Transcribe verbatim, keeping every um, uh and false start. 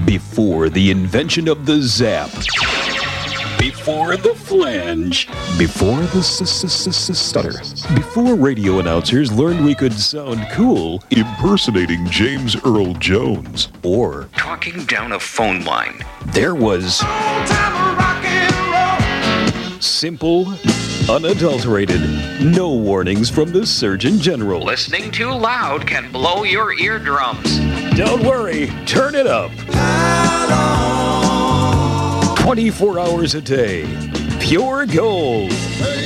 Before the invention of the zap. Before the flange. Before the stutter. Before radio announcers learned we could sound cool impersonating James Earl Jones or talking down a phone line. There was simple, unadulterated, no warnings from the Surgeon General. Listening too loud can blow your eardrums. Don't worry, turn it up. twenty-four hours a day, pure gold.